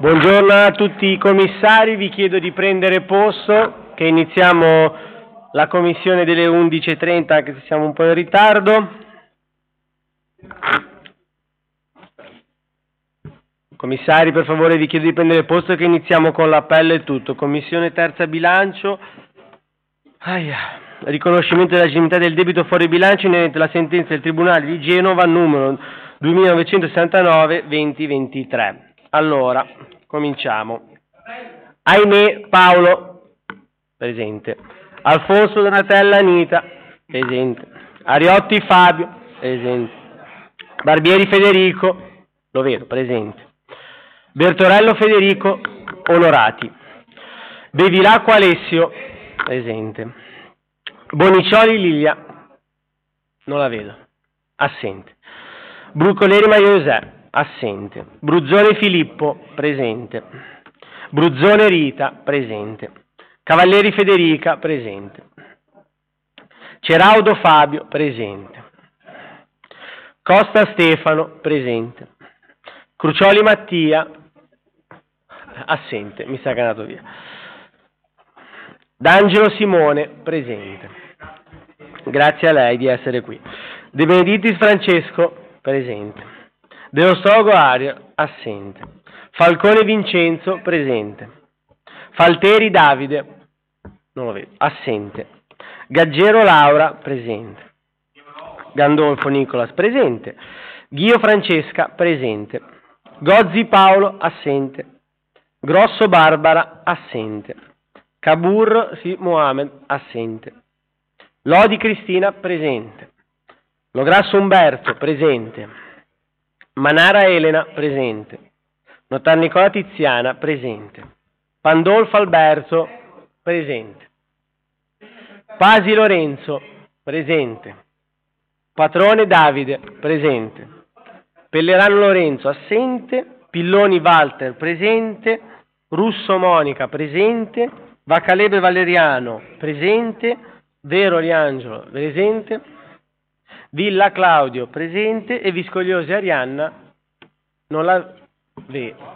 Buongiorno a tutti i commissari, vi chiedo di prendere posto che iniziamo la commissione delle 11:30, anche se siamo un po' in ritardo. Commissari, per favore, vi chiedo di prendere posto che iniziamo con l'appello e tutto. Commissione terza bilancio. Riconoscimento della legittimità del debito fuori bilancio inerente alla sentenza del Tribunale di Genova numero 2969-2023. Allora, cominciamo. Ahimè Paolo, presente. Alfonso Donatella Anita, presente. Ariotti Fabio, presente. Barbieri Federico, lo vedo, presente. Bertorello Federico, onorati. Bevilacqua Alessio, presente. Bonicioli Lilia, non la vedo, assente. Brucoleri Maria José, assente. Bruzzone Filippo, presente. Bruzzone Rita, presente. Cavalleri Federica, presente. Ceraudo Fabio, presente. Costa Stefano, presente. Crucioli Mattia, assente, mi sa che è andato via. D'Angelo Simone, presente. Grazie a lei di essere qui. De Benedictis Francesco, presente. De Ostrogo Ario, assente. Falcone Vincenzo, presente. Falteri Davide, non lo vedo, assente. Gaggero Laura, presente. Gandolfo Nicolas, presente. Ghio Francesca, presente. Gozzi Paolo, assente. Grosso Barbara, assente. Cabur Mohamed, assente. Lodi Cristina, presente. Lograsso Umberto, presente. Manara Elena, presente. Notar Nicola Tiziana, presente. Pandolfo Alberto, presente. Pasi Lorenzo, presente. Patrone Davide, presente. Pellerano Lorenzo, assente. Pilloni Walter, presente. Russo Monica, presente. Vacalebe Valeriano, presente. Vero Riangelo, presente. Villa Claudio, presente. E Viscogliosi Arianna, non la vedo.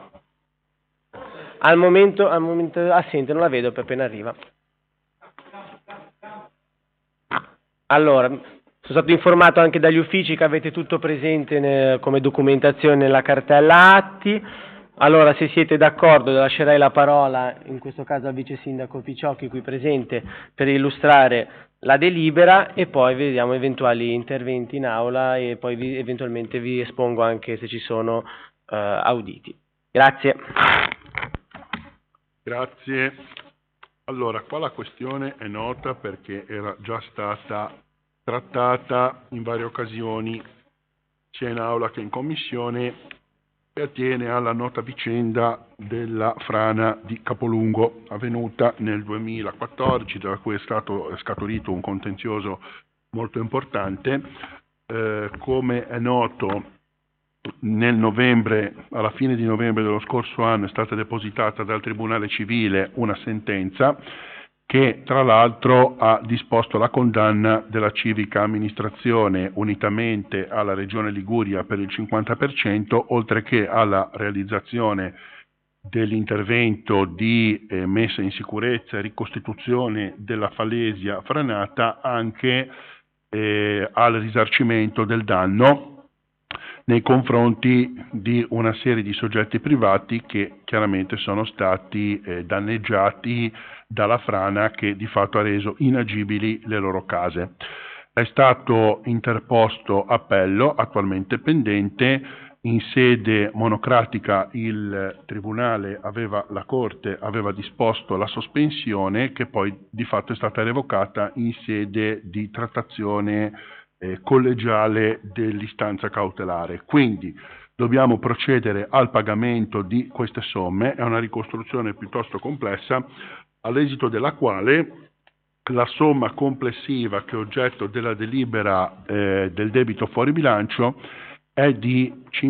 Al momento assente, non la vedo per appena arriva. Allora, sono stato informato anche dagli uffici che avete tutto presente come documentazione nella cartella atti. Allora, se siete d'accordo, lascerei la parola, in questo caso al vice sindaco Picciocchi, qui presente, per illustrare la delibera e poi vediamo eventuali interventi in aula e poi eventualmente vi espongo anche se ci sono auditi. Grazie. Grazie. Allora, qua la questione è nota perché era già stata trattata in varie occasioni, sia in aula che in commissione, e attiene alla nota vicenda della frana di Capolungo, avvenuta nel 2014, da cui è scaturito un contenzioso molto importante. Come è noto, alla fine di novembre dello scorso anno è stata depositata dal Tribunale Civile una sentenza che tra l'altro ha disposto la condanna della civica amministrazione unitamente alla Regione Liguria per il 50%, oltre che alla realizzazione dell'intervento di messa in sicurezza e ricostituzione della falesia franata, anche al risarcimento del danno nei confronti di una serie di soggetti privati che chiaramente sono stati danneggiati dalla frana che di fatto ha reso inagibili le loro case. È stato interposto appello, attualmente pendente. In sede monocratica la Corte aveva disposto la sospensione, che poi di fatto è stata revocata in sede di trattazione collegiale dell'istanza cautelare. Quindi dobbiamo procedere al pagamento di queste somme. È una ricostruzione piuttosto complessa, all'esito della quale la somma complessiva che è oggetto della delibera del debito fuori bilancio è di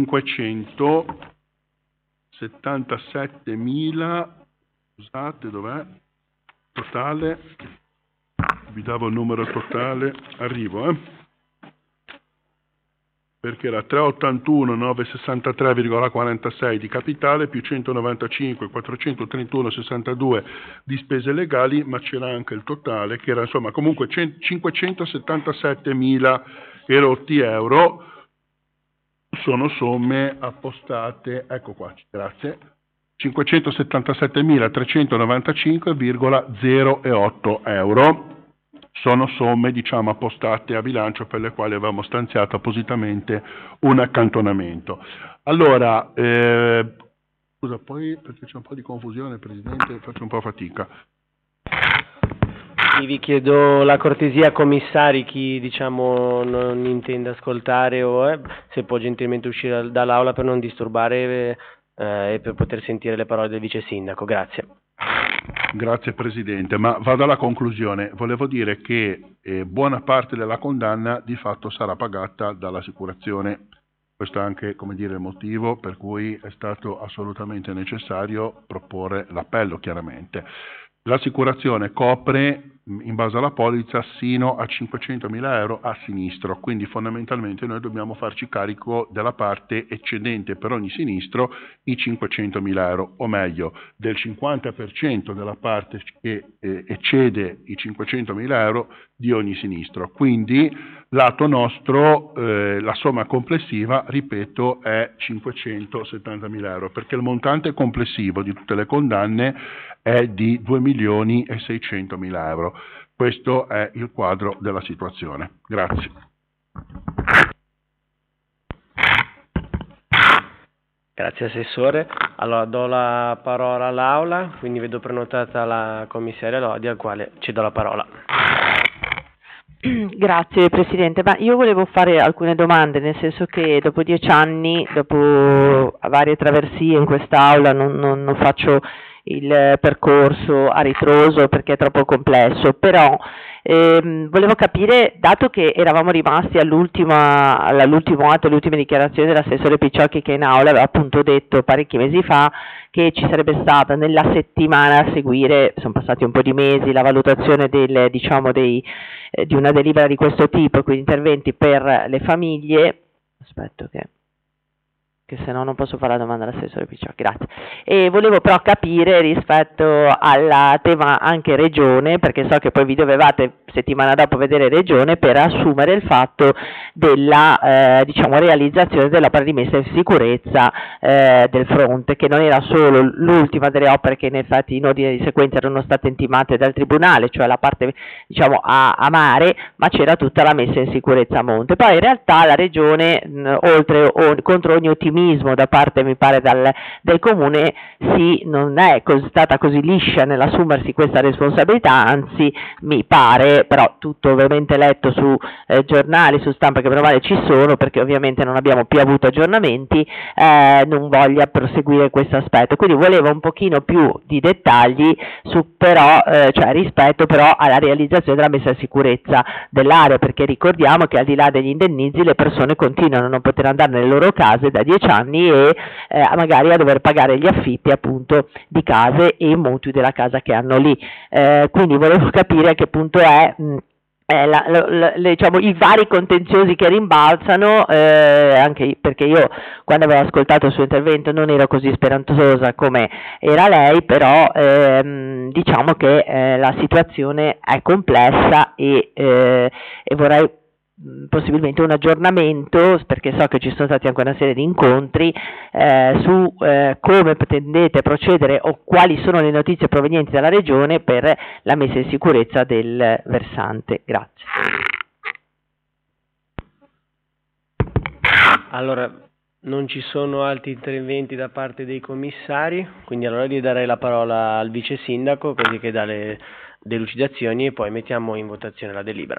577.000, scusate, dov'è? Totale, vi davo il numero totale, arrivo, perché era 381 963,46 di capitale più 195 431 62 di spese legali, ma c'era anche il totale che era insomma comunque 577.000 e rotti euro. Sono somme appostate, ecco qua, grazie, 577.395,08 euro. Sono somme, diciamo, appostate a bilancio per le quali avevamo stanziato appositamente un accantonamento. Allora, scusa, poi perché c'è un po' di confusione, Presidente, faccio un po' fatica. Vi chiedo la cortesia, commissari, chi diciamo non intende ascoltare o se può gentilmente uscire dall'aula per non disturbare e per poter sentire le parole del vice sindaco. Grazie. Grazie Presidente, ma vado alla conclusione. Volevo dire che buona parte della condanna di fatto sarà pagata dall'assicurazione. Questo è anche, come dire, il motivo per cui è stato assolutamente necessario proporre l'appello, chiaramente. L'assicurazione copre, in base alla polizza, sino a 500.000 euro a sinistro, quindi fondamentalmente noi dobbiamo farci carico della parte eccedente per ogni sinistro i 500.000 euro, o meglio, del 50% della parte che eccede i 500.000 euro di ogni sinistro. Quindi, lato nostro, la somma complessiva, ripeto, è 570.000 euro, perché il montante complessivo di tutte le condanne è di 2.600.000 euro. Questo è il quadro della situazione. Grazie. Grazie Assessore. Allora do la parola all'Aula, quindi vedo prenotata la commissaria Lodi, al quale cedo la parola. Grazie Presidente, ma io volevo fare alcune domande, nel senso che dopo 10 anni, dopo varie traversie in quest'Aula, non faccio il percorso a ritroso perché è troppo complesso, però volevo capire, dato che eravamo rimasti all'ultimo atto, alle ultime dichiarazioni dell'assessore Picciocchi, che in aula aveva appunto detto parecchi mesi fa che ci sarebbe stata nella settimana a seguire, sono passati un po' di mesi, la valutazione di una delibera di questo tipo, quindi interventi per le famiglie. Aspetto che se no non posso fare la domanda all'assessore Picciocchi, grazie. E volevo però capire rispetto al tema anche regione, perché so che poi vi dovevate settimana dopo vedere regione per assumere il fatto della realizzazione dell'opera di messa in sicurezza del fronte, che non era solo l'ultima delle opere che in effetti in ordine di sequenza erano state intimate dal Tribunale, cioè la parte a mare, ma c'era tutta la messa in sicurezza a monte. Poi in realtà la regione, contro ogni ottimismo da parte, mi pare, del Comune, non è stata così liscia nell'assumersi questa responsabilità, anzi mi pare, però tutto ovviamente letto su giornali, su stampa che male ci sono, perché ovviamente non abbiamo più avuto aggiornamenti, non voglia proseguire questo aspetto. Quindi volevo un pochino più di dettagli rispetto però alla realizzazione della messa in sicurezza dell'area, perché ricordiamo che al di là degli indennizi le persone continuano a non poter andare nelle loro case da 10 anni e magari a dover pagare gli affitti appunto di case e i mutui della casa che hanno lì. Quindi volevo capire a che punto è i vari contenziosi che rimbalzano, anche perché io quando avevo ascoltato il suo intervento non ero così speranzosa come era lei, però diciamo che la situazione è complessa e vorrei possibilmente un aggiornamento, perché so che ci sono stati anche una serie di incontri su come pretendete procedere o quali sono le notizie provenienti dalla Regione per la messa in sicurezza del versante. Grazie. Allora, non ci sono altri interventi da parte dei commissari, quindi allora gli darei la parola al vice sindaco così che dà le delucidazioni e poi mettiamo in votazione la delibera.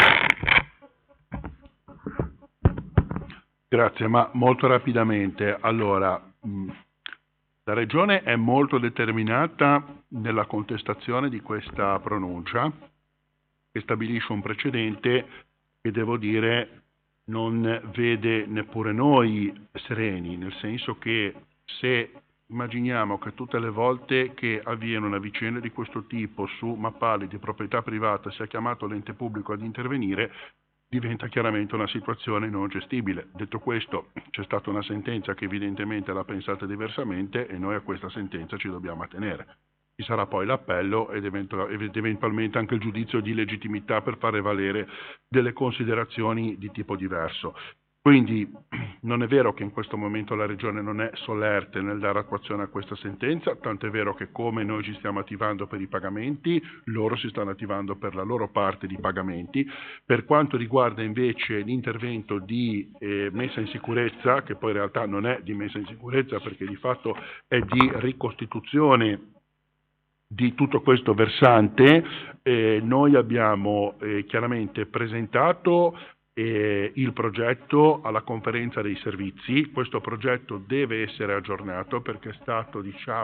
Grazie, ma molto rapidamente. Allora, la Regione è molto determinata nella contestazione di questa pronuncia, che stabilisce un precedente che, devo dire, non vede neppure noi sereni, nel senso che se immaginiamo che tutte le volte che avviene una vicenda di questo tipo su mappali di proprietà privata sia chiamato l'ente pubblico ad intervenire, diventa chiaramente una situazione non gestibile. Detto questo, c'è stata una sentenza che evidentemente l'ha pensata diversamente e noi a questa sentenza ci dobbiamo attenere. Ci sarà poi l'appello ed eventualmente anche il giudizio di legittimità per fare valere delle considerazioni di tipo diverso. Quindi non è vero che in questo momento la Regione non è solerte nel dare attuazione a questa sentenza, tanto è vero che come noi ci stiamo attivando per i pagamenti, loro si stanno attivando per la loro parte di pagamenti. Per quanto riguarda invece l'intervento di messa in sicurezza, che poi in realtà non è di messa in sicurezza perché di fatto è di ricostituzione di tutto questo versante, noi abbiamo chiaramente presentato il progetto alla conferenza dei servizi. Questo progetto deve essere aggiornato perché è stato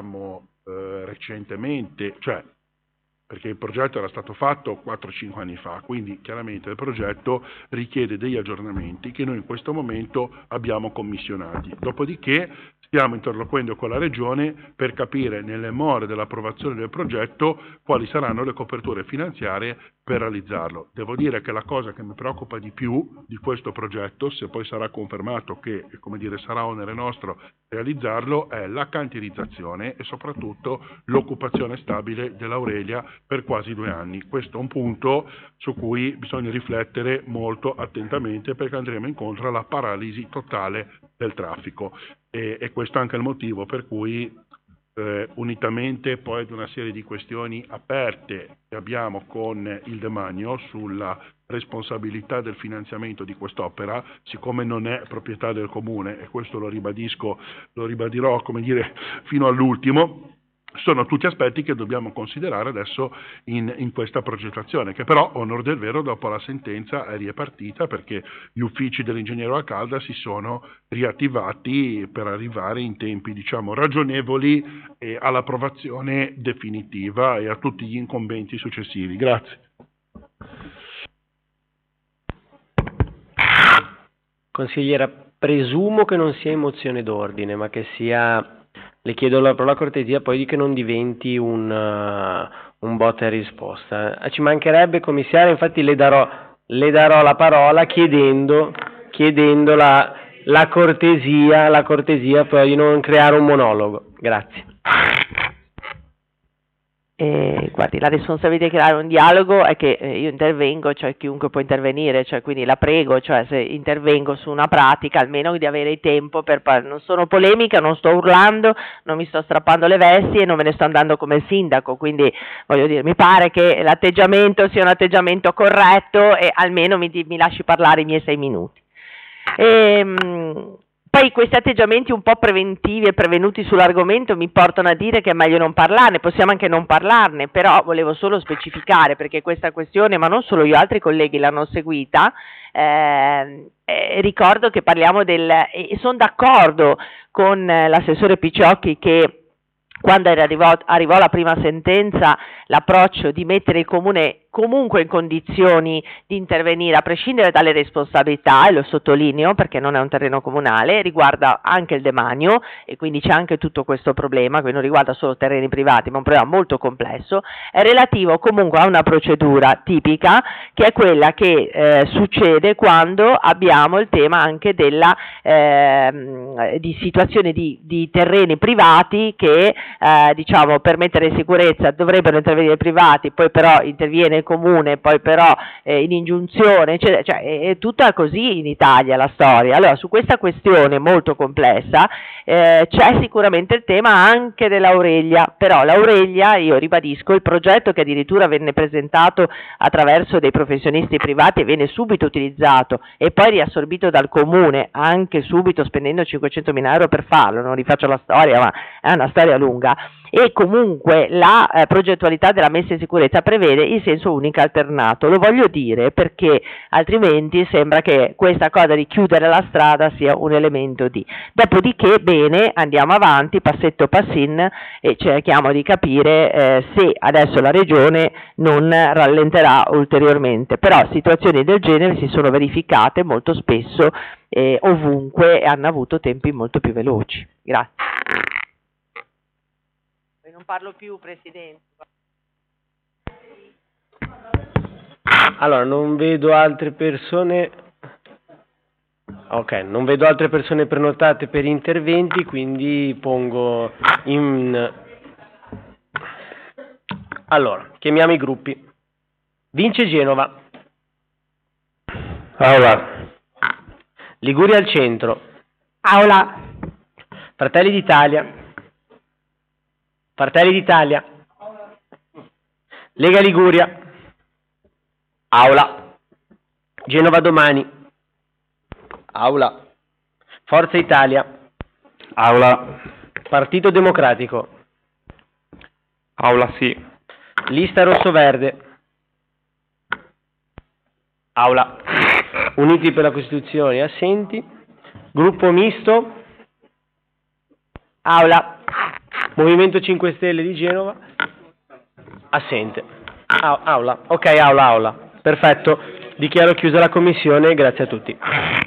recentemente, cioè perché il progetto era stato fatto 4-5 anni fa, quindi chiaramente il progetto richiede degli aggiornamenti che noi in questo momento abbiamo commissionati. Dopodiché stiamo interloquendo con la Regione per capire nelle more dell'approvazione del progetto quali saranno le coperture finanziarie per realizzarlo. Devo dire che la cosa che mi preoccupa di più di questo progetto, se poi sarà confermato che sarà onere nostro realizzarlo, è la cantierizzazione e soprattutto l'occupazione stabile dell'Aurelia per quasi 2 anni. Questo è un punto su cui bisogna riflettere molto attentamente perché andremo incontro alla paralisi totale del traffico e questo è anche il motivo per cui unitamente poi ad una serie di questioni aperte che abbiamo con il Demanio sulla responsabilità del finanziamento di quest'opera, siccome non è proprietà del Comune, e questo lo ribadirò fino all'ultimo, sono tutti aspetti che dobbiamo considerare adesso in questa progettazione, che però, onor del vero, dopo la sentenza è ripartita perché gli uffici dell'ingegnere Acalda si sono riattivati per arrivare in tempi ragionevoli all'approvazione definitiva e a tutti gli incombenti successivi. Grazie. Consigliera, presumo che non sia in mozione d'ordine, ma che sia... Le chiedo per la cortesia poi di che non diventi un botta e risposta. Ci mancherebbe, commissario, infatti le darò la parola chiedendo la cortesia poi di non creare un monologo. Grazie. Guardi, la responsabilità di creare un dialogo è che io intervengo, cioè chiunque può intervenire, cioè quindi la prego, cioè se intervengo su una pratica almeno di avere tempo per non sono polemica, non sto urlando, non mi sto strappando le vesti e non me ne sto andando come il sindaco, quindi voglio dire, mi pare che l'atteggiamento sia un atteggiamento corretto e almeno mi lasci parlare i miei 6 minuti. Poi questi atteggiamenti un po' preventivi e prevenuti sull'argomento mi portano a dire che è meglio non parlarne, possiamo anche non parlarne, però volevo solo specificare perché questa questione, ma non solo io, altri colleghi l'hanno seguita, ricordo che parliamo e sono d'accordo con l'assessore Picciocchi che quando arrivò la prima sentenza l'approccio di mettere il Comune comunque in condizioni di intervenire a prescindere dalle responsabilità, e lo sottolineo perché non è un terreno comunale, riguarda anche il demanio e quindi c'è anche tutto questo problema che non riguarda solo terreni privati ma un problema molto complesso, è relativo comunque a una procedura tipica che è quella che succede quando abbiamo il tema anche di situazioni di terreni privati che per mettere in sicurezza dovrebbero intervenire i privati, poi però interviene il Comune, poi però in ingiunzione, eccetera, cioè è tutta così in Italia la storia. Allora su questa questione molto complessa c'è sicuramente il tema anche dell'Aurelia, però l'Aurelia, io ribadisco, il progetto che addirittura venne presentato attraverso dei professionisti privati e viene subito utilizzato e poi riassorbito dal Comune anche subito spendendo 500.000 euro per farlo, non rifaccio la storia ma è una storia lunga, e comunque la progettualità della messa in sicurezza prevede il senso unico alternato. Lo voglio dire perché altrimenti sembra che questa cosa di chiudere la strada sia un elemento di. Dopodiché bene, andiamo avanti passetto passin e cerchiamo di capire se adesso la Regione non rallenterà ulteriormente, però situazioni del genere si sono verificate molto spesso ovunque e hanno avuto tempi molto più veloci. Grazie. Non parlo più, Presidente. Allora, non vedo altre persone. Ok, non vedo altre persone prenotate per interventi, quindi pongo in. Allora, chiamiamo i gruppi. Vince Genova. Aula. Liguria al centro. Aula. Fratelli d'Italia. Fratelli d'Italia. Lega Liguria. Aula. Genova Domani. Aula. Forza Italia. Aula. Partito Democratico. Aula sì. Lista Rosso-Verde. Aula. Uniti per la Costituzione, assenti. Gruppo Misto. Aula. Movimento 5 Stelle di Genova. Assente. Aula. Ok, aula. Perfetto. Dichiaro chiusa la commissione. Grazie a tutti.